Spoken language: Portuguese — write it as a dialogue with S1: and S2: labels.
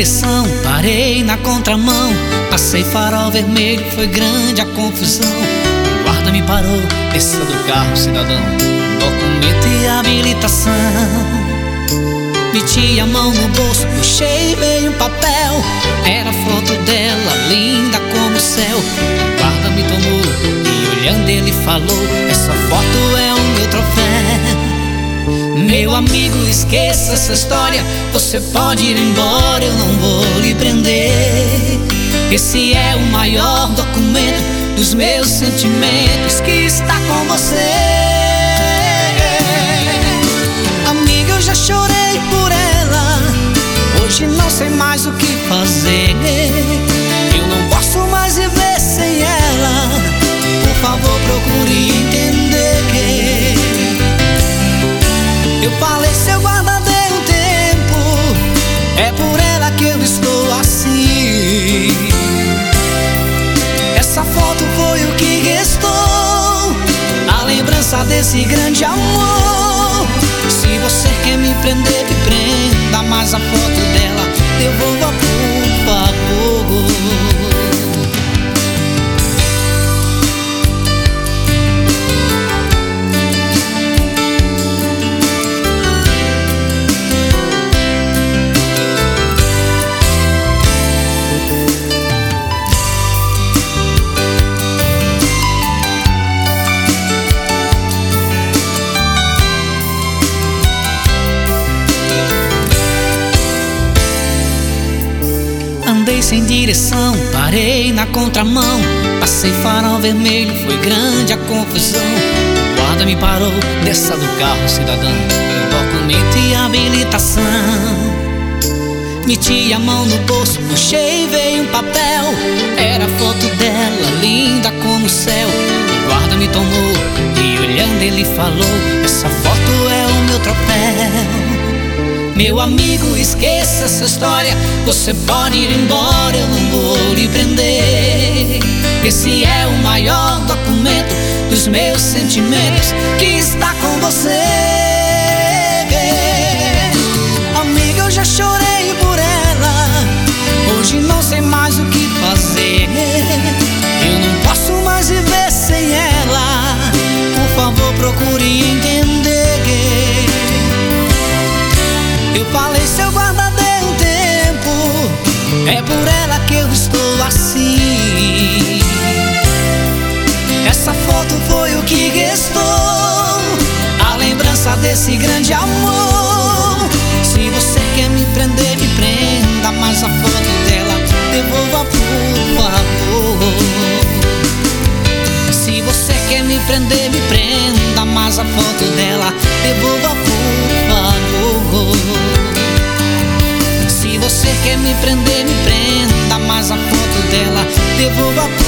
S1: direção, parei na contramão. Passei farol vermelho, foi grande a confusão. O guarda me parou, desça do carro, cidadão, documento e habilitação. Meti a mão no bolso, puxei, veio um papel. Era a foto dela, linda como o céu. O guarda me tomou e olhando ele falou: essa foto é o meu troféu. Meu amigo, esqueça essa história. Você pode ir embora, eu não vou lhe prender. Esse é o maior documento dos meus sentimentos que está com você. Amiga, eu já chorei por ela, hoje não sei mais o que fazer. Eu não posso mais viver sem ela. Por favor, procure entender que eu falei, seu guarda, dê um tempo, é por ela que eu estou assim. Essa foto foi o que restou, a lembrança desse grande amor. Se você quer me prender, me prenda, mas a foto dela devolva, por favor. Andei sem direção, parei na contramão. Passei farol vermelho, foi grande a confusão. O guarda me parou, desça do carro, cidadão, documento e habilitação. Meti a mão no bolso, puxei, veio um papel. Era a foto dela, linda como o céu. O guarda me tomou e olhando ele falou: essa foto é o meu troféu. Meu amigo, esqueça essa história. Você pode ir embora, eu não vou lhe prender. Esse é o maior documento dos meus sentimentos que está com você. Amiga, eu já chorei por ela, hoje não sei mais o que fazer. Eu não posso mais viver sem ela. Por favor, procure entender. Eu falei, seu guarda, dê um tempo, é por ela que eu estou assim. Essa foto foi o que restou, a lembrança desse grande amor. Se você quer me prender, me prenda, mas a foto dela devolva, por favor. Se você quer me prender, me prenda, mas a foto dela devolva, por favor. Se você quer me prender, me prenda, mas a foto dela devolva, por favor.